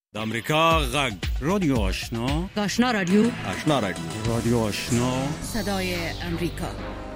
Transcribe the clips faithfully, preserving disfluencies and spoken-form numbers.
د امریکا غږ رادیو آشنا آشنا رادیو آشنا رادیو رادیو آشنا صدای امریکا.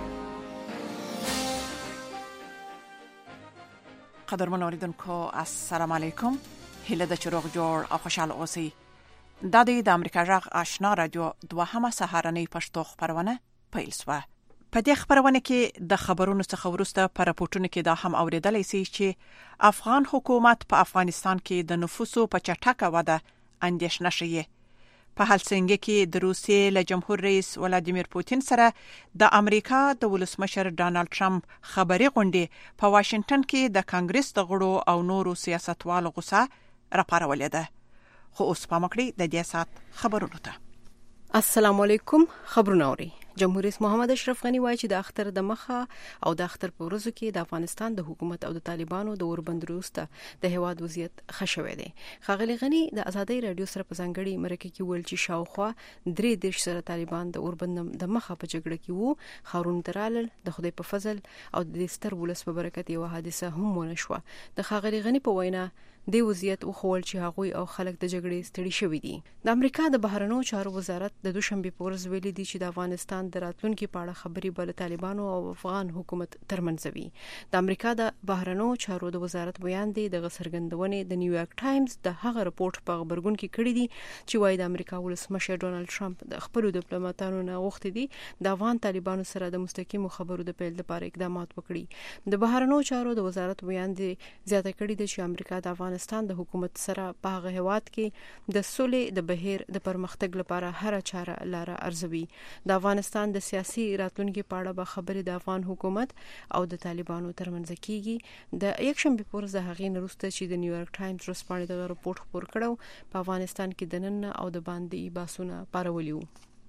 قدرمن اوریدونکو السلام علیکم. هیله د چروغ جوړ او خوشاله اوسئ. د دې د امریکا غږ آشنا رادیو دوهمه سهارنۍ پښتو خبرونه پیل شوه. په دې خبرونه کې د خبرونو څخه وروسته پر راپورټونو کې دا هم اوریدلای شئ چې افغان حکومت په افغانستان کې د نفوسو په چټکه وده اندېښنه شوی. په هلسنګي کې د روسیې له جمهور رئیس ولادیمیر پوتین سره د امریکا د ولسمشر ډانلډ ټرمپ خبري غونډه په واشنگټن کې د کانګرس د غړو او نورو سیاستوالو غوسه راپارولې ده. خو اوس په مکړی د دې سات خبرونو ته. السلام علیکم. خبرونه اوري. جمهور رئیس محمد اشرف غنی وایي چې د اختر د مخه او د اختر په ورځو کې د افغانستان د حکومت او د طالبانو د اوربند وروسته د هواد وضعیت خښوي دي. ښاغلي غنی د ازادي رادیو سره په ځانګړي مرکه کې ویل چې شاوخوا درې دیش سره طالبان د اوربند د مخه په جګړه کې وو. خارون درال د خدای په فضل او د ستر ولس په برکت یو حادثه هم ونه شو. د ښاغلي غنی په وینا د وضعیت وخول چې هغوی او خلک د جګړې ستړي شوي دي. د امریکا د بهرنیو چارو وزارت د دوشنبه په ورځ ویلي دی چې د افغانستان د راتلونکو په اړه خبري بل طالبانو او افغان حکومت ترمنځ وي. د امریکا د بهرنیو چارو د وزارت بیان دی د غسرګندونې د نیویارک ټایمز د هغه رپورت په خبرګون کې کړی دی چې وايي د امریکا ولسمشر ډونالد ټرمپ د خپل ډیپلوماټانو نه غوښتي دي د افغان طالبانو سره د مستقیمو خبرو د پیل لپاره اقدامات وکړي. د بهرنیو چارو د وزارت بیان دی زیاته کړی دی چې امریکا د افغانستان د حکومت سره په هغه هواد کې د سولې د بهیر د پرمختګ لپاره هر چاره لاره ارزوي. د افغانستان د سیاسي راتلونکو په اړه به خبرې د افغان حکومت او د طالبانو ترمنځ کیږي. د یکشنبه په ورځ د هغې وروسته چې د نیویارک ټایمز رسپانې د رپورت خبر کړو په افغانستان کې د نن او د باندې باسونه پارولیو.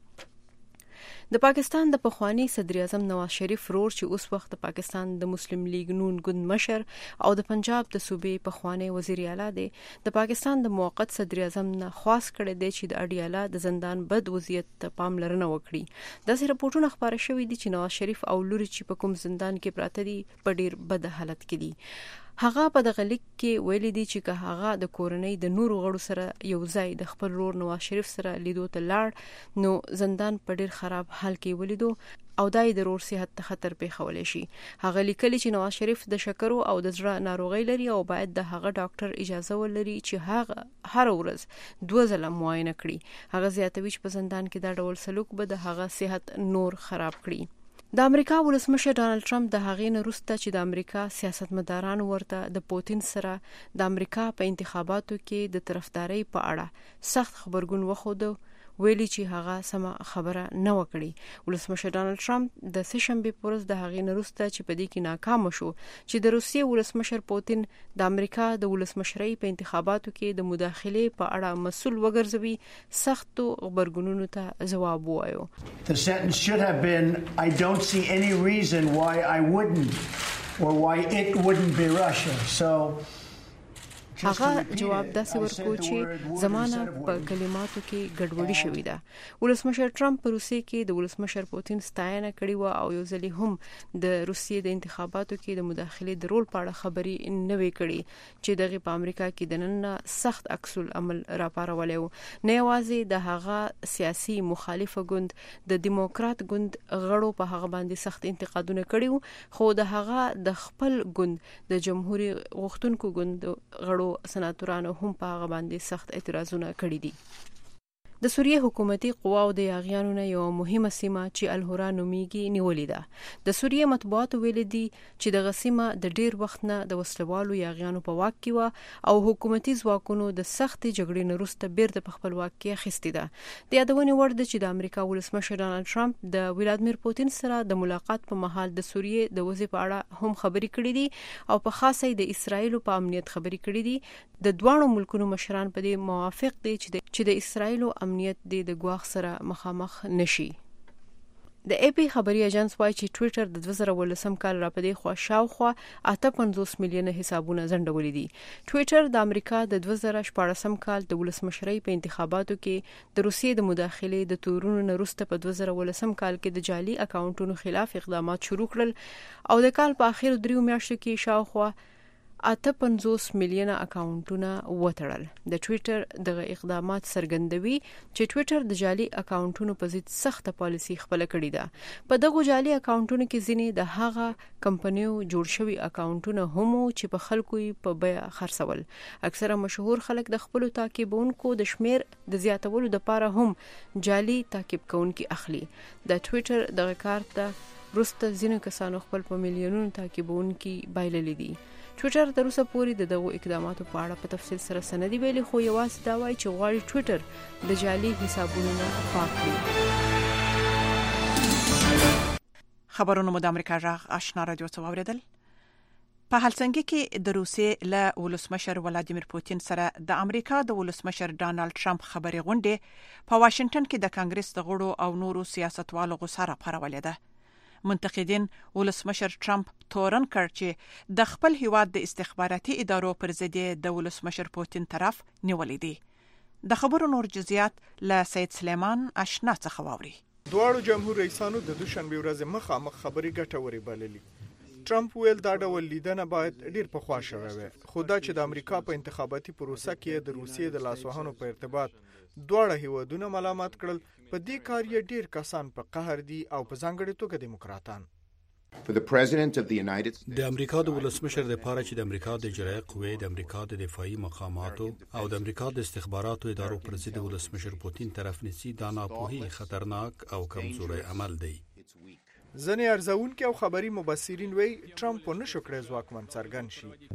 د پاکستان د پخوانی صدر اعظم نواز شریف رور چې اوس وخت د پاکستان د مسلم لیگ نون ګوند مشر او د پنجاب د صوبې پخوانی وزیر اعلی دی د پاکستان د موقت صدر اعظم نه خواست کړی دی چې د اډیاله د زندان بد وضعیت ته پاملرنه وکړي. داسې راپورټونه خبره شوې دي چې نواز شریف او لوري چې په کوم زندان کې پراته دي په ډیر بد حالت کې دي. هغه په دغه لیک کې ویلي دی چې که هغه د کورنۍ د نورو غړو سره یو ځای د خپل رور نواز شریف سره لیدو ته لاړ نو زندان په ډیر خراب حال کې ولیدو او دای د رور صحت ته خطر پیښولې شي. هغه لیکلي چې نواز شریف د شکرو او د زړه ناروغي لري او باید د هغه ډاکټر اجازه ولري چې هغه هر ورځ دوه ځله معاینه کړي. هغه زیاتوي چې په زندان کې دا ډول سلوک به د هغه صحت نور خراب کړي. د امریکا ولسمشر ډانلډ ټرمپ د هغې نه وروسته چې د امریکا سیاستمداران ورته د پوتین سره د امریکا په انتخاباتو کې د طرفداري په اړه سخت خبرګون وښود ویلي چې هغه سم خبره نه وکړي. ولسمشر ډانلډ ټرمپ د سهشنبه په ورځ د هغې نه وروسته چې په دې کې ناکام شو چې د روسیې ولسمشر پوتین د امریکا د ولسمشرۍ په انتخاباتو کې د مداخلې په اړه مسؤل وګرځوي سختو خبرګونونو ته ځواب ووایو. The sentence should have been I don't see any reason why I wouldn't or why it wouldn't be Russia. So هغه جواب داسې ورکو چې زمانہ په کلماتو کې ګډوډي شوې ده. ولسمشر ټرمپ په روسیې کې د ولسمشر پوتین ستاینه کړې و او یو ځلې هم د روسیې د انتخاباتو کې د مداخلې د رول په اړه خبري نه وې کړې چې دغه په امریکا کې د نن سخت عکس العمل راپارولې و. نه یوازې د هغه سیاسي مخالف ګوند د دیموکرات ګوند غړو په هغه باندې سخت انتقادونه کړي وو خو د هغه د خپل ګوند د جمهوریت غوښتونکو ګوند غړو سناتورانو هم په هغه باندې سخت اعتراضونه کړي دي. د سوریه حکومتي قواو د یاغیانو نه یو مهمه سیمه چې الهورا نومیږي نیولې ده. د سوریه مطبوعات ویلي دي چې د غسیمه د ډیر وخت نه د وسلوالو یاغیانو په واک کې و او حکومتي ځواکونو د سخت جګړې نه وروسته بیرته په خپل واک کې اخیستې ده. د یادونې وړ ده چې د امریکا ولسمشر ډانلډ ټرمپ د ولادیمیر پوتین سره د ملاقات په مهال د سوریه د وضعیت په اړه هم خبرې کړې دي او په خاصه د اسرایل په امنیت خبرې کړې دي. د دوه ملکونو مشران په دې موافق دي چې د اسرایل امنیت د ګواښ سره مخامخ نشي. د ای پی خبري اژانس وايي چې ټوئیټر د دوه زره ولسم کال راپدې خو شاوخوا اته پنځوس میلیونه حسابونه زندولې دي. ټوئیټر د امریکا د دوه زره شپږم کال د ولسمشرۍ په انتخاباتو کې د روسیې د مداخلې د تورونو نه وروسته په دوه زره ولسم کال کې د جعلي اکاونټونو خلاف اقدامات شروع کړل او د کال په اخر دریو میاشتو کې شاوخوا اته پنځوس میلیونه اکاونټونه وتړل. د ټوئیټر دغه اقدامات څرګندوي چې ټوئیټر د جعلي اکاونټونو په ضد سخت پالیسي خپل کړې ده. په دغه جعلي اکاونټونو کې ځینې د هغه کمپنیو جوړ شوي اکاونټونه هم چې په خلکو یې په بیه خرڅول. اکثره مشهور خلک د خپل تعقیبونکو د شمیر د زیاتولو لپاره هم جعلي تعقیب کوونکي اخلي. د ټوئیټر دغه کار ته وروسته ځینو کسانو خپل په میلیونونو تعقیبونکي بایللي دي. ټوئیټر تر اوسه پورې د دغو اقداماتو په اړه په تفصیل سره سندي ویلي، خو یوازې دا وایي چې غواړي ټوئیټر د جعلي حسابونو نه پاک کړي. خبرونه مو د امریکا جغ آشنا رادیو څخه واوریدل. په هلسنګي کې د روسیې له ولسمشر ولادیمیر پوتین سره د امریکا د ولسمشر ډانلډ ټرمپ خبرې غونډه په واشنگټن کې د کانګرس د غړو او نورو سیاستوالو غوسه راپارولې ده. منتقدین ولسمشر ټرمپ تورن کړ چې د خپل هیواد د استخباراتي ادارو پر ضد د ولسمشر پوتین طرف نیولې دي. د خبرو نور جزئیات له سید سلیمان آشنا څخه واوري. دواړو جمهور رئیسانو د دوشنبه ورځ مخامخ خبرې ګټورې بللې. ټرمپ ویل دا ډول لیدنه باید ډیر پخوا شوی وي، خو دا چې د امریکا په انتخاباتي پروسه کې د روسیې د لاسوهانو په ارتباط دواړه هیوادونه ملامت کړل، په دې کار یې ډیر کسان په قهر دي او په ځانګړي توګه دیموکراتان. د امریکا د ولسمشر لپاره چې د امریکا د اجرایه قوې، د امریکا د دفاعي مقاماتو او د امریکا د استخباراتو ادارو پر ضد ولسمشر پوتین طرف نیسي، دا ناپوهي، خطرناک او کمزوري عمل دی. ځنې ارزونکي او خبري مبصرین وایي ټرمپ نه شو کړی ځواکمن څرګند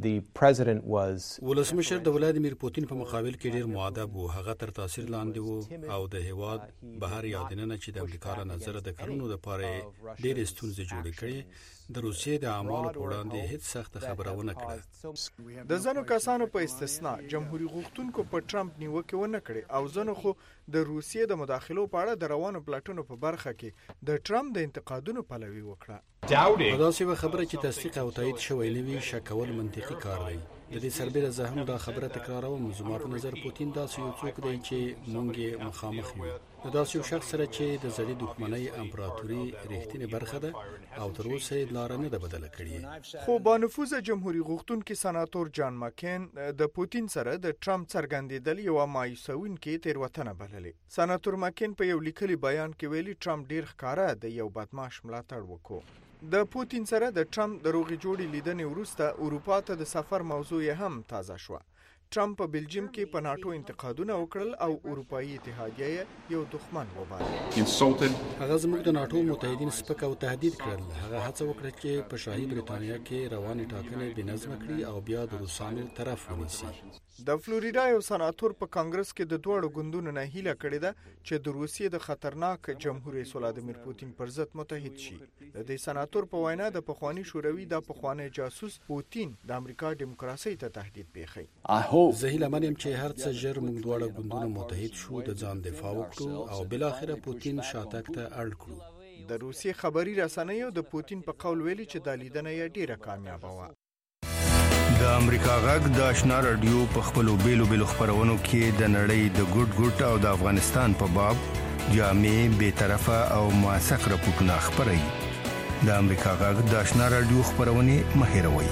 شي. ولسمشر د ولادیمیر پوتین په مقابل کې ډیر مؤدب و، هغه تر تاثیر لاندې و او د هیواد بهر یادنه چې د امریکا له نظر د کلونو لپاره ډیر ستونزې جوړې کړې، د روسیې د اعمالو په وړاندې هیڅ سخت خبره ونه کړه. د ځینو کسانو په استثناء جمهوریت غوښتونکو په ټرمپ نیوکه ونه کړې او ځینو خو د روسیې د مداخلو په اړه د روانو پلاټونو په برخه کې د ټرمپ د انتقادونو پلوي وکړه. دا څه خبره چې تصدیق او تایید شوی نه وي، شکول منطقي کار دی. د دې سربېره زه هم دا خبره تکراروم، زما په نظر پوتین داسې یو څوک دی چې موږ یې مخامخ یو، د داسې یو شخص سره چې د زړې دښمنۍ امپراتوري رښتینې برخه ده او تر اوسه یې لاره نه ده بدله کړې. خو با نفوذه جمهوریت غوښتونکي سناتور جان مکین د پوتین سره د ټرمپ څرګندېدل یو مایوسونکې تېروتنه بللې. سناتور مکین په یو لیکلي بیان کې ویلي ټرمپ ډیر ښکاره د یو بدمعاش ملاتړ وکړ. د پوتین سره د ټرمپ د روغې جوړې لیدنې وروسته اروپا ته د سفر موضوع هم تازه شوه. ټرمپ په بلجیم کې په ناتو انتقادونه وکړل او اروپאי اتحادیه یو دښمن وباله. هغه زموږ د ناتو متحدین سپک او تهدید کړل. هغه هڅه وکړه چې په شاهي بریتانیا کې روانې ټاکنې بنظم کړي او بیا د روسانو طرف ونیسي. د فلوریدا یو سناتور په کانګرس کې د دوړو ګوندونو نه هیله کړې ده چې د روسیې د خطرناک جمهور رئیس ولادیمیر پوتین پر ضد متحد شي. د دې سناتور په وینا د پخوانی شوروي د پخوانی جاسوس پوتین د امریکا دیموکراسي ته تهدید پیښی. زه هیله من یم چې هر څه ژر موږ دواړه ګوندونه متحد شو، د ځان دفاع وکړو او بل اخره پوتین شاتګ ته اړ کړو. د روسیې خبري رسنیو د پوتین په قول ویلي چې د لیدنه یې ډیره کامیابه وه. د امریکا غږ د آشنا رادیو په خپلو بیلو بیلو خبرونو کې د نړۍ د ګډ ګډ او د افغانستان په باب جامع، بی‌طرفه او موثق راپورټونه خپروي. د امریکا غږ د آشنا رادیو خبرونه مهیروي.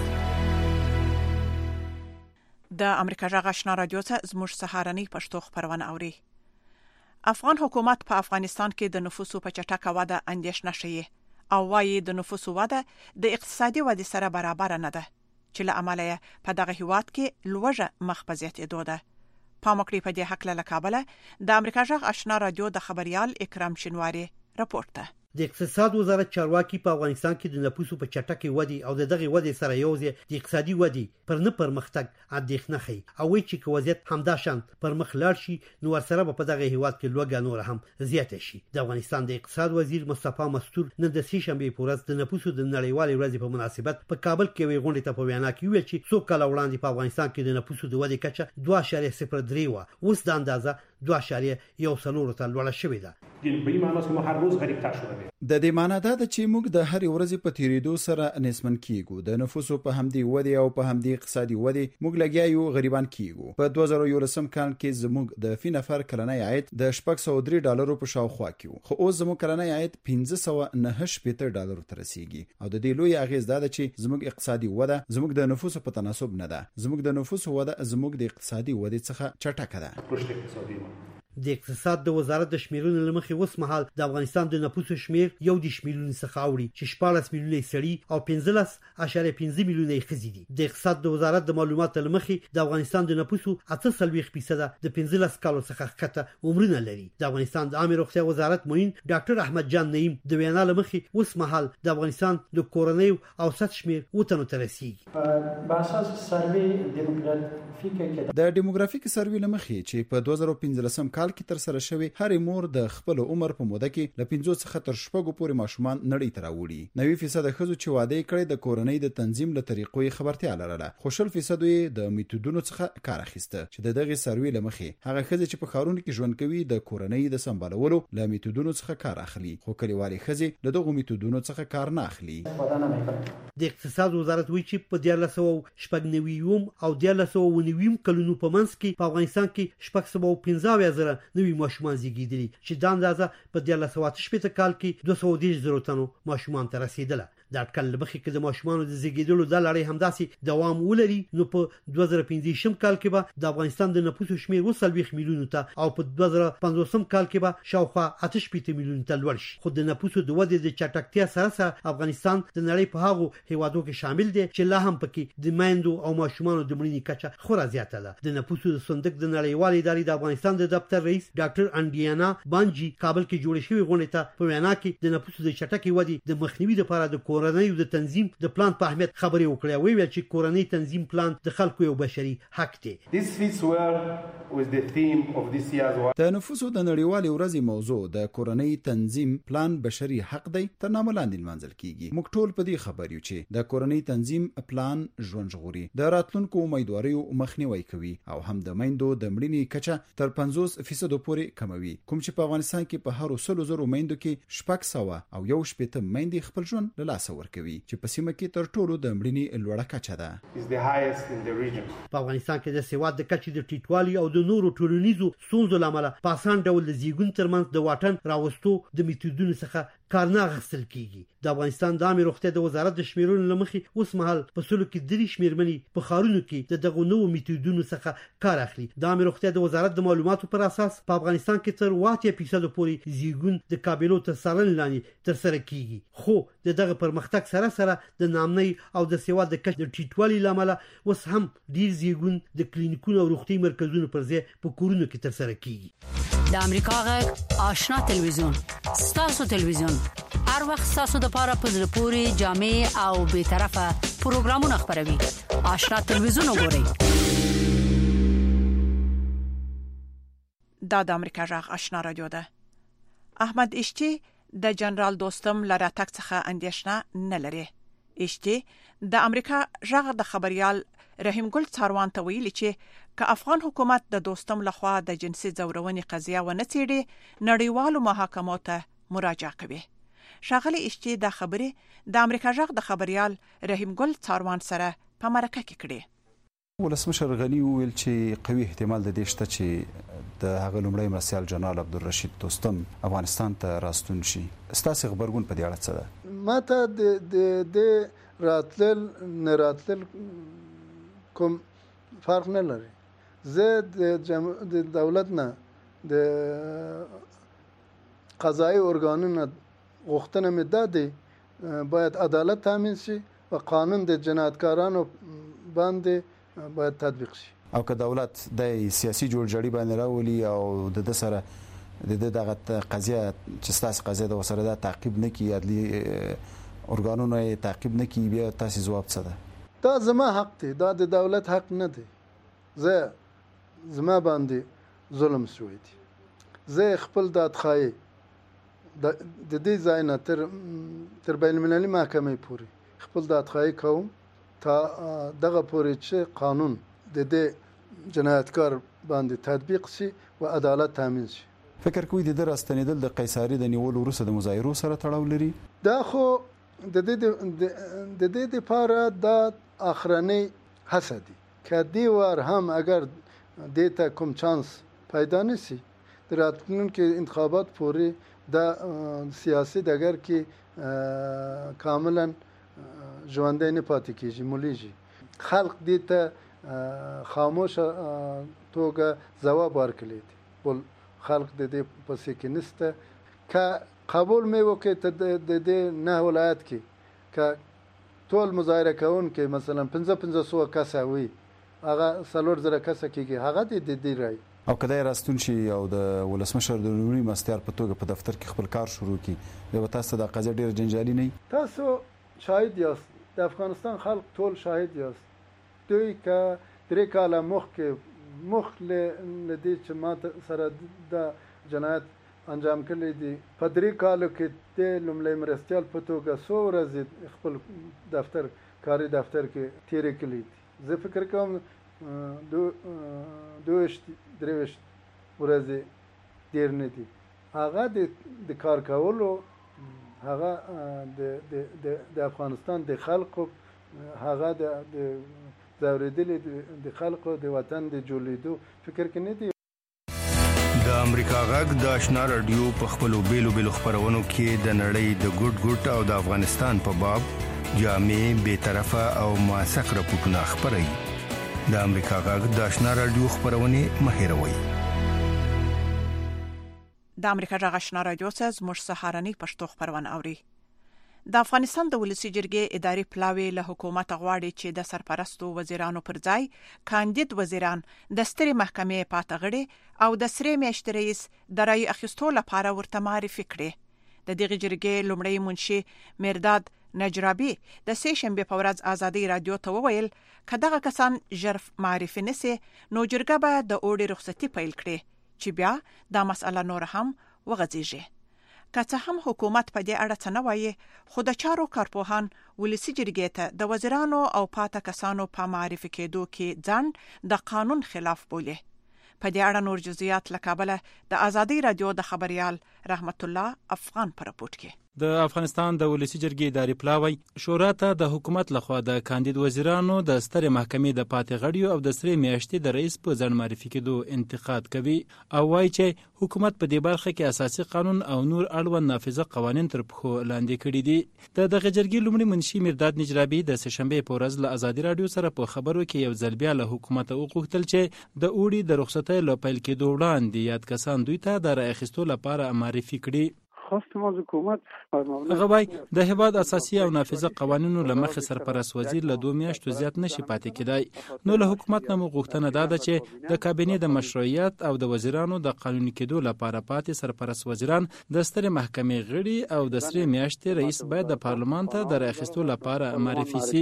د امریکا غږ آشنا رادیو څخه زموږ سهارنۍ پښتو خبرونه اوري. افغان حکومت په افغانستان کې د نفوسو په چټکه وده اندېښنه شوی او وايي د نفوسو وده د اقتصادي ودې سره برابر نه ده، چې له امله په دغه هیواد کې لوړه مخبزیت اده. پامکړی په دې حق له کابل د امریکا غږ آشنا رادیو د خبريال اکرام شنواری راپورټ ده. د اقتصاد وزارت چارواکي په افغانستان کې د نفوسو په چټکې ودې او د دغه ودې سره یوځای د اقتصادي ودې پر نه پرمختګ اندېښنه ښيي او وایي چې که وضعیت همدا شان پر مخ لاړ شي نو ورسره به په دغه هیواد کې لوږه نور هم زیاته شي. د افغانستان د اقتصاد وزیر مصطفی مستور نن د سې شنبې په ورځ د نفوسو د نړیوالې ورځې په مناسبت په کابل کې یوې غونډې ته په وینا کې ویل چې څو کاله وړاندې په افغانستان کې د نفوسو د ودې کچه دوه اعشاریه صفر درې وه، اوس د اندازه دوه اعشاریه یو څلور ته لوړه شوې ده. به این معناست که ما هر روز غریب‌تر شده د دې معنی دا چې موږ د هر ورځې په تیریدو سره نسبن کیږو د نفوسو په همدي ودی او په همدي اقتصادي ودی موږ لګیا یو غریبان کیږو په دوه زره یولسم کال کې زموږ د فی نفر کلنی عاید د شپږ سوه درې ډالرو په شاوخوا کې خو اوس زموږ کلنی عاید پنځه سوه نهه شپېته ډالرو ته رسیږي او د دې لوی اغیز دا ده چې زموږ اقتصادي وده زموږ د نفوسو په تناسب نه ده زموږ د نفوسو وده زموږ د اقتصادي ودې څخه چټکه ده د اقتصاد د وزارت د شمیرونو لمخې اوس مهال د افغانستان د نفوسو شمیر یو د شمیرونو څخه اوړي چې شپږ میلیونه سړي او پنځلس اعشاریه پنځه میلیونه ښځې دي د اقتصاد د وزارت د معلوماتو لمخې د افغانستان د نفوسو اته څلوېښت فیصد د پنځلس کالو څخه ښکته عمرونه لري د افغانستان د عامه روغتیا وزارت معین ډاکټر احمد جان نعیم د وینا لمخې اوس مهال د افغانستان د کورنۍ اوسط شمیر وټنو ته رسیږي په اساس سروې دیموګرافیک د دیموګرافیک سروې لمخې چې په دوه زره پنځلسم کال کې تر سره شوی هر مور د خپل عمر په موده کې ل پنځه څخه تر شپږو پورې ماشومان نړۍ ته راوړي نوي فیصد ښځو چې واده کړي د کورنۍ د تنظیم له طریقو خبرتیا لرله خو شل فیصد یې د میتودونو څخه کار اخیسته چې د دغه سروې لمخې هغه ښځې چې په ښارونو کې ژوند کوي د کورنۍ د سمبالولو له میتودونو څخه کار اخلي خو کلیوالي ښځې له دغه میتودونو څخه کار نه اخلي د اقتصاد وزارت وایي چې په دیارلس سوه شپږ نوي او دیارلس سوه اووه نوي کلونو په منځ کې په افغانستان کې شپږ سوه پنځه اویا زره نوي ماشومان زیږیدلي چې دا اندازه په دیارلس سوه اته شپېته کال کې دوه سوه دېرش زره تنو ماشومان ته رسیدله د اټکل لمخې کې د ماشومانو د زیږیدلو د لړۍ همداسې دوام ولري نو په دوه زره پنځویشتم کال کې به د افغانستان د نفوسو شمیر اووه څلوېښت میلیونو ته او په دوه زره پنځوسم کال کې به شاوخوا اته شپېته میلیونو ته لوړ شي خو د نفوسو د ودې د چټکتیا سره سره افغانستان د نړۍ په هغو هیوادو کې شامل دی چې لا هم پکې د میندو او ماشومانو د مړینې کچه خورا زیاته ده د نفوسو د صندوق د نړیوال ادارې د افغانستان د دفتر رئیس ډاکټر انډیانا بانجی کابل کې جوړ شوی غونډه ته په وینا کې د نفوسو د چټکې ودې د مخنیوي لپاره د کورنۍ د تنظیم د پلان په اهمیت خبرې وکړې وی ویل چې کورنۍ تنظیم پلان د خلکو یو بشري حق دی د نفوسو د نړیوالې ورځې موضوع د کورنۍ تنظیم پلان بشري حق دی تر نامه لاندې لمانځل کیږي موږ ټول په دې خبر یو چې د کورنۍ تنظیم پلان ژوند ژغوري د راتلونکو امیدواریو مخنیوي کوي او هم د میندو د مړینې کچه تر پنځوس فیصد پورې کموي کوم چې په افغانستان کې په هر سلو زرو میندو کې شپږ سوه او یو شپېته میندې خپل ژوند له لاسه ورکوي چې په سیمه کې تر ټولو د مړینې لوړه کچه ده په افغانستان کې د سواد د کچې د ټیټوالي او د نورو ټولنیزو ستونزو لامل په اسان ډول د زیږون ترمنځ د واټن راوستو د میتودونو څخه کار نه اخیستل کیږي د افغانستان د عامه روغتیا د وزارت د شمیرونو لمخې اوس مهال په سلو کې درې شمیرمنې په ښارونو کې د دغو نوو میتودونو څخه کار اخلي د عامه روغتیا د وزارت د معلوماتو پر اساس په افغانستان کې تر اووه اتیا فیصد پورې زیږون د قابلو تر څارنې لاندې ترسره کیږي خو د دغه پرمختګ سره سره د نامنۍ او د سواد د کچې د ټیټوالي لامل اوس هم ډیر زیږون د کلینیکونو او روغتي مرکزونو پر ځای په کورونو کې ترسره کیږي د امریکا غږ آشنا تلویزیون ستاسو تلویزیون هر وخت ستاسو د پاره په زړه پورې جامع او به طرفه پروګرامونه خبروي آشنا تلویزیون وګورئ دا د امریکا غږ آشنا رادیو ده احمد اشتی د جنرال دوستم لراتک څخه اندیشنه نه لري اشتی د امریکا غږ د خبريال رحیم ګل څاروان ته ویلي چې که افغان حکومت د دوستم لخوا د جنسي ځورونې قضیه ونه څېړي نړیوالو محاکمو ته مراجعه کوي شاغلی اشتی د خبرې د امریکا غږ د خبريال رحیم ګل څاروان سره په مرکه کې کړي ولسمشر غنی ویل چې قوي احتمال د دې شته چې د هغه لومړی مرسیال جنرال عبدالرشید دوستم افغانستان ته راستون شي ستاسو خبرګون په دې اړه څه ده ماته د د د راتل نه راتل کوم فرق نه لري زه د جم... د دولت نه د قضایي ارګانونو غوښتنه مې ده دی باید عدالت تامین شي او قانون د جنایتکارانو باندې باید تطبیق شي او که دولت د سیاسي جوړجاړي باندې راولي او د د سره د دغه قضیه چې تاسو قضیه د وسره د تعقیب نه کی عدلي ارګانونو یې تعقیب نه کی بیا تاسو جواب څه ده دا زما حق دی دا د دولت حق نه دی زه زما باندې ظلم شوی دی زه خپل دادخواهی د دې ځای نه تر تر بین المللي محکمې پورې خپل دادخواهی کوم تا دغه پورې چې قانون د دې جنایتکار باندې تطبیق شي او عدالت تامین شي فکر کوي د راستنیدل د قیصاری د نیولو وروسته د مظاهرو سره تړاو لري؟ دا خو د دې د دې لپاره د اخرنی هڅه دي که دی ور هم اگر دیتا کوم چانس پیدا نشي د راتلونکي انتخابات پورې د سیاسي دګر کې کاملا ژوندۍ نه پاتې کیږي مولېږي خلق دیتا خاموش توګه ځواب ورکړي بل خلق د دې پسې کې نسته که قبول مې وکړي د دې نه ولایت کې که ټول مظاهره کوونکي مثلا پنځه پنځه سوه کسه وي هغه څلور زره کسه کېږي هغه د دې رای او کله راستون شي او د ولسمشر د لومړي مستیار په توګه په دفتر کې خپل کار شروع کړي بیا تاسو د قضیه ډېر جنجالي نه تاسو شاهد یاست د افغانستان خلک ټول شاهد یاست دوی که درې کاله مخکې مخله لدی چې ما سره د جنایت انجام کړی دي په درې کالو کې د لومړی مرستیال په توګه څو ورځې خپل دفتر کاري دفتر کې تیر کړی دي زه فکر کوم دو دوشت دروشت ورځې ډیر نه دي هغه د کار کولو هغه د د افغانستان د خلکو هغه د زوریدلې د خلکو د وطن د جوړېدو فکر کې نه دی. د امریکا غږ د آشنا رادیو په خپلو بیلو بیلو خبرونو کې د نړۍ د ګډ ګډ او د افغانستان په باب جامع بے طرفه او موثق راپورټونه خبري. د امریکا غږ د آشنا رادیو خبرونه مهیروي. د امریکا غږ آشنا رادیو څخه زموږ سهارنی پښتو خبرونه اوري. د افغانستان د ولسی جرګې اداري پلاوی له حکومت غواړي چې د سرپرستو وزیرانو پر ځای کاندید وزیران د ستري محکمې پاتغړي او د سری میاشتې رئیس د رای اخیستو لپاره ورته معرفي کړي. د دغه جرګې لومړی منشي مرداد نجرابي د سې شنبه په ورځ ازادي رادیو ته وویل کداغه کسان ژرف معرفي نسي نو جرګه به د اوړي رخصتي پیل کړي چې بیا دا مسله نور هم وغځيږي. که څه هم حکومت په دې اړه څه نه وایي خو د چارو کارپوهان ولسی جرګې ته د وزیرانو او پاته کسانو په معرفي کېدو کې ځان د قانون خلاف بولي. په دې اړه نور جزئیات له کابل د ازادي رادیو د خبريال رحمت الله افغان پر رپورټ کې. د افغانستان د ولسی جرګې اداري پلاوی شورا ته د حکومت لخوا د کاندید وزیرانو د سترې محکمې د پاتې غړیو او د سری میاشتې د رئیس په ځان معرفي کېدو انتقاد کوي او وایي چې حکومت په دې برخه کې اساسي قانون او نور اړوند نافذه قوانين تر پخو لاندې کړي دي. د دغه جرګې لومړي منشي مرداد نجرابي د سې شنبه په ورځ له ازادي رادیو سره په خبرو کې یو ځل بیا له حکومت وغوښتل چې د اوړي د رخصتۍ له پیل کېدو وړاندې یاد کسان دوی ته د رای اخیستو لپاره معرفي کړي. خواستم از حکومت غوای د هیواد اساسي او نافذه قوانینو لمخې سرپرست وزیر له دوه میاشتو زیات نشي پاتې کېدای. نو له حکومت نه غوښتنه ده چې د کابینې د مشروعیت او د وزیرانو د قانوني کېدو لپاره پاتې سرپرست وزیران د سترې محکمې غړي او د سری میاشتې رئیس باید د پارلمان ته د راخستو لپاره معرفي شي.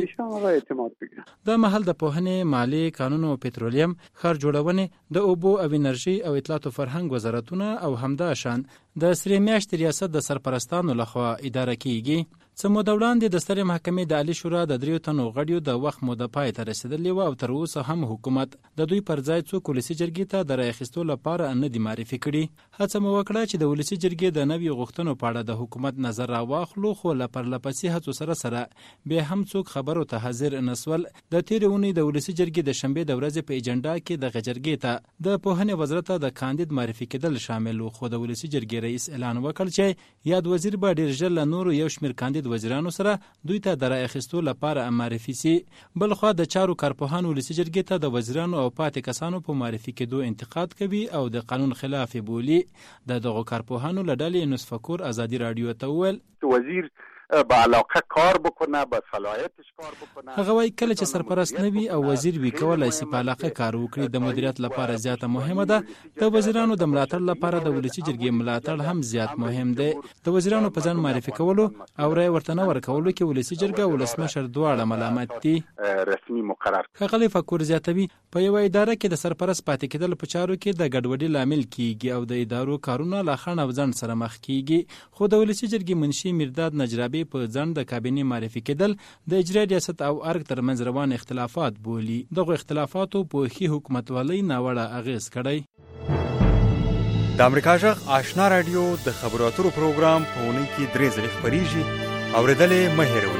د محل د پوهنې مالی قانون او پټرولیم خار جوړونې د اوبو او انرژي او اطلاعات او فرهنګ وزارتونه او همدا شان د سری میاشتې ریاست د سرپرستانو لخوا اداره کیږي. څه موده وړاندې د سترې محکمې د عالی شورا د دریو تنو غړیو د وخت موده پای ته رسیدلې و او تر اوسه هم حکومت د دوی پر ځای څو ولسی جرګې ته د رای اخیستو لپاره نه دی معرفي کړي. هڅه مو وکړه چې د ولسی جرګې د نوي غوښتنو په اړه د حکومت نظر راواخلو خو لپاره لپسې هڅو سره سره به هم څوک خبرو ته حاضر نسول. د تیرونی د ولسی جرګې د شنبه د ورځې په ایجنډا کې د جرګې ته د پوهنې وزارت د کاندید معرفي کېدل شامل و خو د ولسی جرګې رئیس اعلان وکړ چې یاد وزیر به ډیر ژر له نورو یو شمېر کاندید وزیرانو سره دوی ته د رای اخیستو لپاره معرفي سي. بل خو د چارو کارپوهان ولسی جرګې ته د وزیرانو او پاتې کسانو په معرفي کېدو انتقاد کوي او د قانون خلاف بولي. د دغه کارپوهانو له ډلې نصفکور ازادي رادیو ته وویل وزیر با علاقه کار بکنه با صلاحیتش کار بکنه. هغه وایي کله چې سرپرست نه وي او وزیر وي کولای شي په علاقه کار وکړي. د مدیریت لپاره زیاته مهمه ده. د وزیرانو د ملاتړ لپاره د ولسی جرګې ملاتړ هم زیات مهم دی. د وزیرانو په ځان معرفي کولو او رای ورته نه ورکولو کې ولسی جرګه ولسمشر دواړه ملامت دي. رسمي مقرر هغه فکر زیاتوي په یو اداره کې د سرپرست پاتې کېدل په چارو کې د ګډوډۍ لامل کیږي او د ادارو کارونه لا خنډ او ځند سره مخ کیږي. خو د ولسی جرګې منشي مرداد نجرابي په ځان د کابینې معرفي کېدل د اجرایي ریاست او ارګ ترمنځ روان اختلافات بولي. دغه اختلافاتو په ښې حکومتولۍ ناوړه اغېز کړی. د امریکا جغ آشنا رادیو د خبرو اترو پروګرام په اونۍ کې درې ځلې خپریږي. اورېدلې مه هېروئ.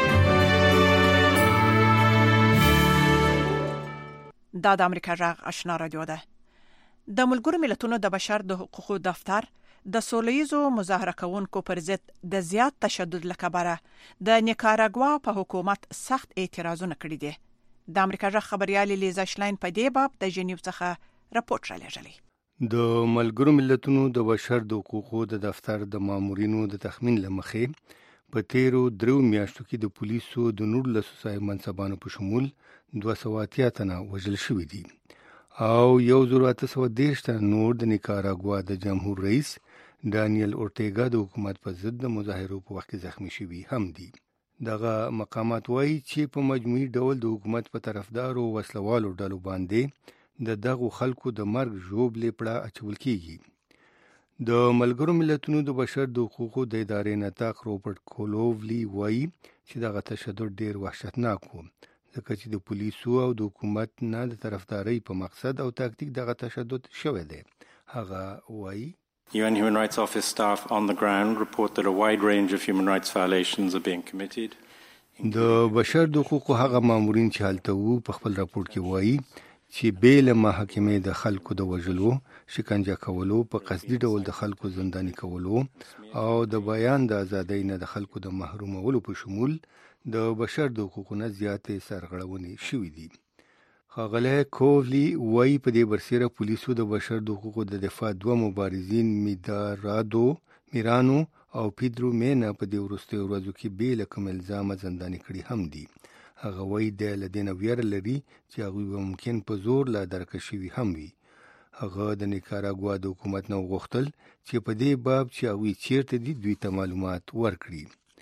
دا د امریکا جغ آشنا رادیو ده. د ملګرو ملتونو د بشر د حقوقو دفتر د سولهییزو مظاهره کوونکو پر ضد د زیات تشدد لکبره د نیکاراګوا په حکومت سخت اعتراضونه کړي دي. د امریکا جغ خبريالي لیزا شلاین په دې باب د جنیو څخه راپورټ را لېږلی. د ملګرو ملتونو د بشر د حقوقو د دفتر د مامورینو د تخمین لمخې په تیرو درو میاشتو کې د پولیسو د نورلسو صاحب منصبانو په شمول دوه سوه اتیا تنه وژل شوي دي او یو زر اته سوه دېرش تنه نور د نیکاراګوا د جمهور رئیس ډانیل اورټیګا د حکومت په ضد د مظاهرو په وخت کې زخمی شوي هم دي. دغه مقامات وایي چې په مجموعي ډول د حکومت په طرفدارو وسلوالو ډلو باندې د دغو خلکو د مرګ ژوبلې پړه اچول کیږي. د ملګرو ملتونو د بشر د حقوقو د ادارې نطاق روبرټ کولوولی وایي چې دغه تشدد ډیر وحشتناک و ځکه چې د پولیسو او د حکومت نه د طرفداري په مقصد او تاکتیک دغه تشدد شوی دی. هغه وایي U N Human Rights Office staff on the ground report that a wide range of human rights violations are being committed. د بشر د حقوقو هغه مامورین چې هلته وو په خپل راپور کې وایي چې بیل محاکمې د خلکو د وژلو، شکنجه کولو، په قصدي ډول د خلکو زنداني کولو او د بیان د ازادۍ نه د خلکو د محرومولو په شمول د بشر د حقوقو نه زیاتې سرغړونې شوې دي. ښاغلی کوولی وایي په دې برسېره پولیسو د بشر د حقوقو د دفاع دوه مبارزین میدارادو میرانو او پیدرو مینا په دې وروستیو ورځو کې بې له کوم الزامه زنداني کړي هم دي. هغه وایي د له دې نه ویره لري چې هغوی به ممکن په زور لا درکه شوي هم وي. هغه د نیکاراګوا د حکومت نه وغوښتل چې په دې باب چې هغوی چیرته دي دوی ته معلومات ورکړي.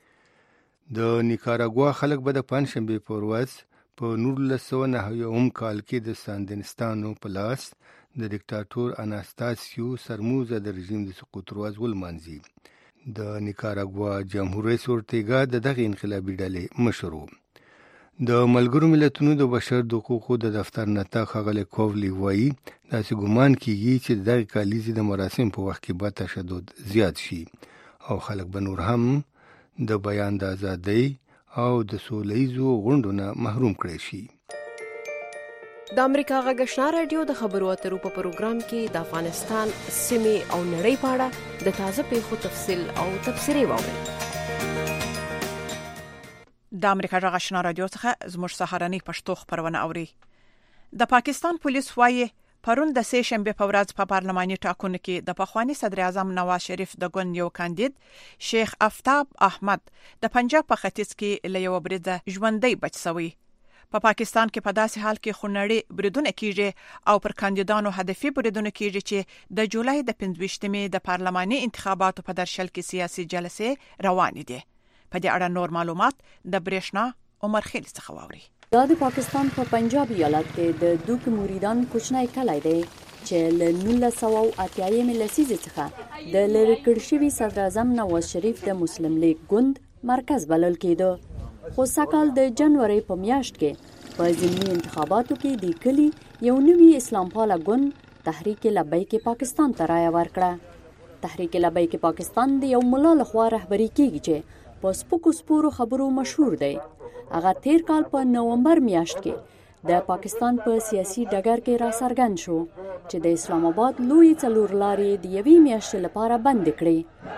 د نیکاراګوا خلک به د پنجشنبې په ورځ په نولس سوه نهه اووم کال کې د ساندینستانو په لاس د دیکتاتور اناستاسیو سرموزه د رژیم د سقوط ورځ ولمانځي. د نیکاراګوا جمهور رئیس اورټیګا د دغه انقلابي ډلې مشر و. د ملګرو ملتونو د بشر د حقوقو د دفتر نطاق ښاغلی کوولی وایي داسې ګمان کیږي چې د دغې کلیزې د مراسم په وخت کې به تشدد زیات شي او خلک به نور هم د بیان د ازادۍ او د سولهییزو غونډو نه محروم کړی شي. د امریکا غږ آشنا رادیو د خبرو اترو په پروګرام کې د افغانستان سیمې او نړۍ په اړه د تازه پیښو تفصیل او تبصرې واورئ. د امریکا غږ آشنا رادیو څخه زموږ سهارنۍ پښتو خبرونه اوري. د پاکستان پولیس وايي پرون د سه شنبه په ورځ په پارلماني ټاکنو کې د پخوانی صدر اعظم نواز شریف د ګوند یو کاندید شیخ افتاب احمد د پنجاب په ختیځ کې له یو بریده ژوندۍ بچ شوی. په پا پاکستان کې په داسې حال کې خونړي بریدونه کیږي او پر کاندیدانو هدفي بریدونه کیږي چې د جولای د پنځویشتمې د پارلماني انتخاباتو په درشل کې سیاسي جلسې روان دي. په دې اړه نور معلومات د برېښنا عمر خیل څخه واوري. دا د پاکستان په پنجاب ایالت کې د دوک مریدان کوچنی کلی دی چې له نولس سوه اتیایمې لسیزې څخه د لرې کړ شوي صدر اعظم نواز شریف د مسلم لیگ ګوند مرکز بلل کېده. خو سږکال د جنوري په میاشت کې په ضمني انتخاباتو کې د کلي یو نوي اسلام پاله ګوند تحریک لبیک پاکستان ته رایه ورکړه. تحریک لبیک پاکستان د یو ملا لخوا رهبري کېږي چې په سپکو سپورو خبرو مشهور دی. هغه تیر کال په نومبر میاشت کې د پاکستان په سیاسي ډګر کې را څرګند شو چې د اسلام آباد لوی څلور لارې د یوې میاشتې لپاره بند کړي.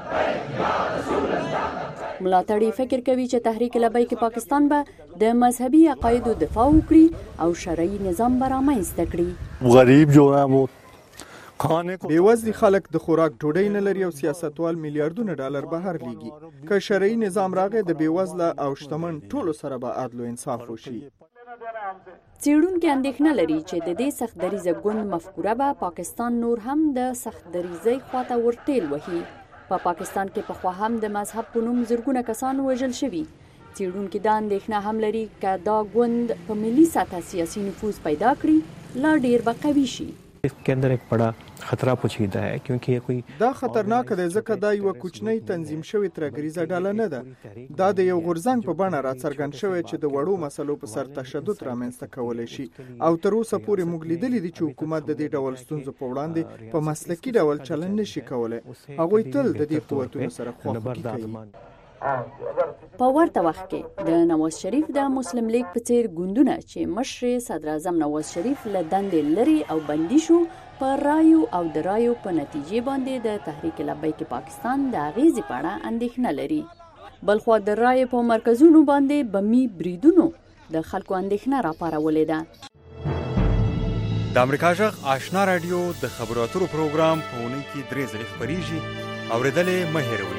ملاتړي فکر کوي چې تحریک لبیک پاکستان به د مذهبي عقایدو دفاع وکړي او شرعي نظام به رامنځته کړي. غریب جو ہے وہ بیوزلی خلک د خوراک ډوډۍ نه لري او سیاستوال میلیارډونه ډالر بهر لیږي. که شرعي نظام راغی د بیوزله او شتمن ټولو سره به عدل او انصاف وشي. څېړونکي اندېښنه لري چې د دې سخت دریځه ګوند مفکوره به پاکستان نور هم د سخت دریځۍ خواته ورټېل وهي. په پاکستان کې پخوا هم د مذهب په نوم زرګونه کسان وژل شوي. څېړونکي دا اندېښنه هم لري که دا ګوند په ملي سطح سیاسي نفوذ پیدا کړي لا ډېر به قوي شي. इसके अंदर एक बड़ा खतरा पोशीदा है क्योंकि ये कोई دا خطرناک دی ځکه دا یو کوچنی تنظیم شوی ترګریزه ډله نه ده. دا د یو غورځنګ په بڼه راڅرګند شوی چې د وړو مسلو په سر تشدد رامنځته کولای شي او تر اوسه پورې موږ لیدلي دي چې حکومت د دې ډول ستونزو په وړاندې په مسلکي ډول چلند نشي کولای. هغوی تل د دې قوتونو سره خواخوږي کوي. په ورته وخت کې د نواز شریف د مسلم لیگ په څیر ګوندونه چې مشر صدر اعظم نواز شریف له دندې لري او بندي شو په رایو او د رایو په نتیجې باندې د تحریک لبیک پاکستان د اغیزې په اړه اندېښنه لري. بلخو د رایو په مرکزونو باندې بمی بریدونو د خلکو اندېښنه راپارولې ده. د امریکا جغ آشنا رادیو د خبرو اترو پروګرام په اونۍ کې درې ځلې خپریږي. اوریدلې مه هېروئ.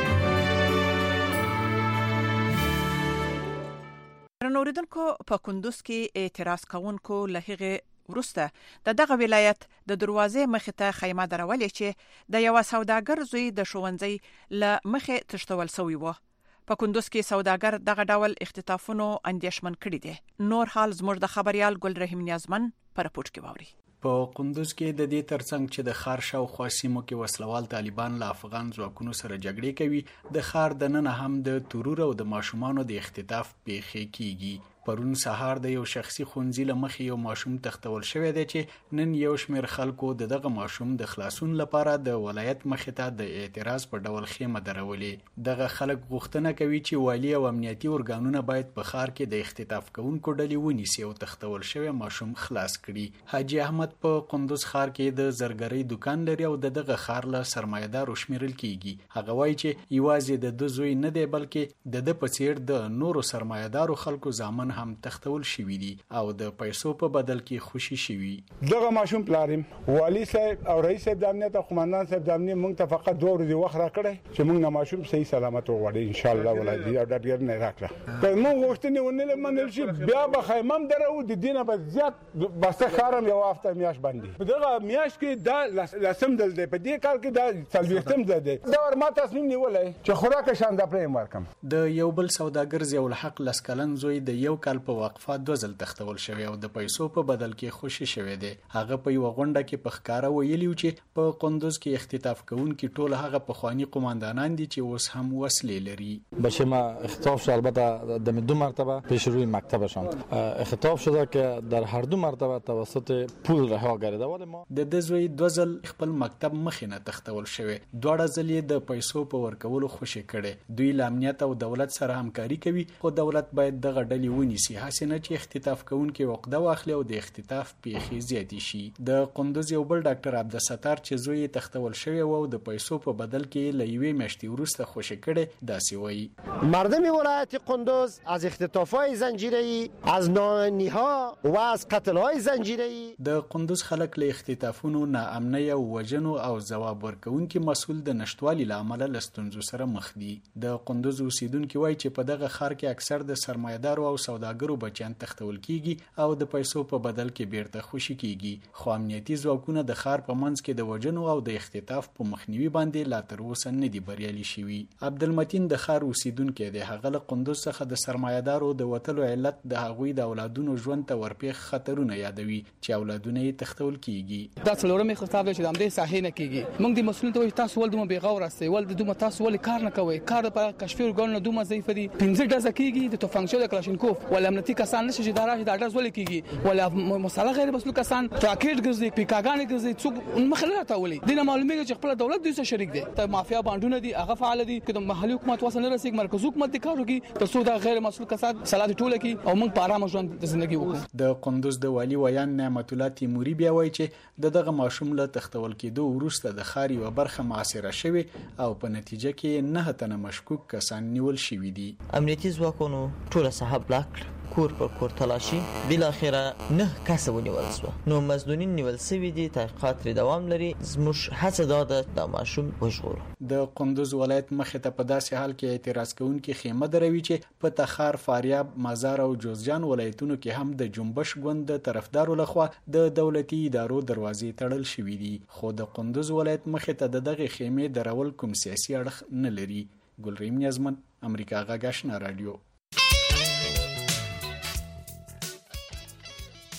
نوریدونکو په کندوز کې اعتراض کوونکو له هغه ورسته د دغه ولایت د دروازې مخې ته خیمه درولې چې د یو سوداګر زوی د ښوونځي له مخې تشتول شوی و. په کندوز کې سوداګر دغه ډول اختطافونو اندیشمن کړي دي. نور حال زموږ د خبريال ګل رحیم نیازمن پر پورت کې ووري. په قندوز کې د دې ترڅنګ چې د خار شاوخوا سیمو کې وسلوال طالبان له افغان ځواکونو سره جګړې کوي، د خار دننه هم د ترور او د ماشومانو د اختطاف پیښې کیږي. پرون سهار د یو شخصي خونځي له مخې یو ماشوم تختول شوی دی چې نن یو شمېر خلکو د دغه ماشوم د خلاصون لپاره د ولایت مخې ته د اعتراض په ډول خیمه درولې. دغه خلک غوښتنه کوي چې والي او امنیتي ارګانونه باید په خار کې د اختطاف کوونکو ډلې ونیسي او تختول شوی ماشوم خلاص کړي. حاجی احمد په قندوز خار کې د زرګرۍ دکان لري او د دغه خار له سرمایه‌دار شمیرل کیږي. هغه وایي چې یوازې د د زوی نه دی بلکې د د پڅیر د نورو سرمایه‌دارو خلکو ځامن هم تختول شوی دي او د پیسو په بدل کې خوشي شوی. دغه ماشوم پلارم والی صاحب او رئیس صاحب د امنیت او قومندان صاحب د امنیت مونږ ته فقط دوه ورځې وخت راکړی چې مونږ نه ماشوم صحیح سلامت وغواړي ان شاء الله ولادي او ډاډګر نه راکړه. که مونږ غوښتنې ونه منل شي بیا به خیمم درو د دینه په زیات بس خارم یو هفته میاش باندې په دغه میاش کې دا لسم دل دی په دې کال کې دا څلوېښتم ځل دی. دا ور ما تصمیم نیولای چې خوراک شاند پرې ورکم. د یو بل سوداګر ضیاء الحق لسکلن زوی د یو کال په وقفه دوه ځل تختول شوی او د پیسو په بدل کې خوشي شوی دی. هغه په یو غونډه کې په ښکارا ویلی چې په قندوز کې اختطاف کوونکي ټول هغه پخوانی قوماندانان دي چې اوس هم وسلې لري. بشه ما اختطاف شد البته دم دو مرتبه پیش روی مکتبشان اختطاف شده که در هر دو مرتبه توسط پول رها گردیده. ولی ما د د زوی دوه ځل خپل مکتب مخینه تختول شوی. دواړه ځلې د پیسو په ورکولو خوشي کړي. دوی له امنیت او دولت سره همکاري کوي خو دولت باید دغه ډلې ونیسي هڅه چې اختطاف کوونکي وقده واخلي او د اختطاف پیښې زیاتې شي. د قندوز یو بل ډاکټر عبدالستار چې زوی تختول شوی و او د پیسو په بدل کې له یوې میاشتې وروسته خوشي کړي داسې وایي. مردم ولایت قندوز از اختطاف‌های زنجیره‌ای، از ناامنی‌ها و از قتل‌های زنجیره‌ای. د قندوز خلک له اختطافونو، ناامنۍ او وژنو او ځواب ورکوونکي مسؤل د نشټوالي له امله له ستونزو سره مخ دي. د قندوز اوسیدونکي وایي چې په دغه ښار کې اکثر د سرمایه‌دارو او سوداګرو بچیان تختول کیږي او د پیسو په بدل کې بیرته خوشي کیږي. خو امنیتي ځواکونه د ښار په منځ کې د وژنو او د اختطاف په مخنیوي باندې لا تر اوسه نه دي بریالي شوي. عبدالمتین د ښار اوسیدونکی دی. هغه له قندوز څخه د سرمایه‌دارو د وتلو علت د هغوی د اولادونو ژوند ته ورپېښ خطرونه یادوي چې اولادونه یې تختول کیږي. دا څلورم اختطاف دی چې د همدې ساحې نه کیږي. موږ د مسؤل ته وایو تاسو ول دومره بېغور یاستئ، ول دومره تاسو ول کار نه کوئ، کار په کشفي ارګانونو دومره ضعیف دي. پنځه ډزه کیږي د توفنګ شوی د کلاشینکوف ول امنیتي کسان نشي چې دا راشي دا ډز ول کیږي ولا مساله غیر مسلوک کسان راکټ ګرځي پیکاګان ګرځي څوک مخله راټولي. دینه معلومیږي چې خپل دولت دوی سره شریک دي. ته مافیا باندونه دي هغه فعال دي که د محلي حکومت وسنه رسېږي مرکزي حکومت د کارو کې تر څو دا غیر مسلوک کسان صلاح ټوله کی او موږ په آرام ژوند د ژوندۍ وکړو. د قندوز د والی ویان نعمت الله تیموري بیا وایي چې د دغه ماشوم له تختول کېدو وروسته د خاري و برخه معاصره شوی او په نتیجه کې نه تنه مشکوک کسان نیول شوی دي. امنیتي ځواکونو ټول صاحب بلاک کور پر کور تلاشي بالاخره نه کس ونیول شو. نو مزدونین نیول شوی دي. تحقیقات دوام لري. زموږ هڅه ده د ماشوم وژغورو. د قندوز ولایت مخې ته په داسې حال کې اعتراض کوونکي خیمه دروي چې په تخار، فاریاب، مزار او جوزجان ولایتونو کې هم د جنبش ګوند د طرفدارو لخوا د دولتي ادارو دروازې تړل شوې دي. خو د قندوز ولایت مخې ته د دغه خیمې درول کوم سیاسي اړخ نه لري. ګلریم نیازمن، امریکا غږ آشنا رادیو.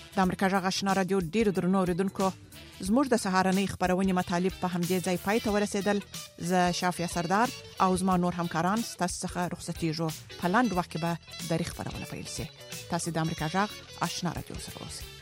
د امریکا غږ آشنا رادیو ډیر درنو اوریدونکو زموږ د سهارنۍ خبرونه مطالب په همدې ځای پای ته ورسېدل. ز شافیا سردار او زما نور همکاران ستاسو څخه رخصتېږو. په لاندې وخت کې به د خبرونه پیل شي. تاسو د امریکا غږ آشنا رادیو سره اوسئ.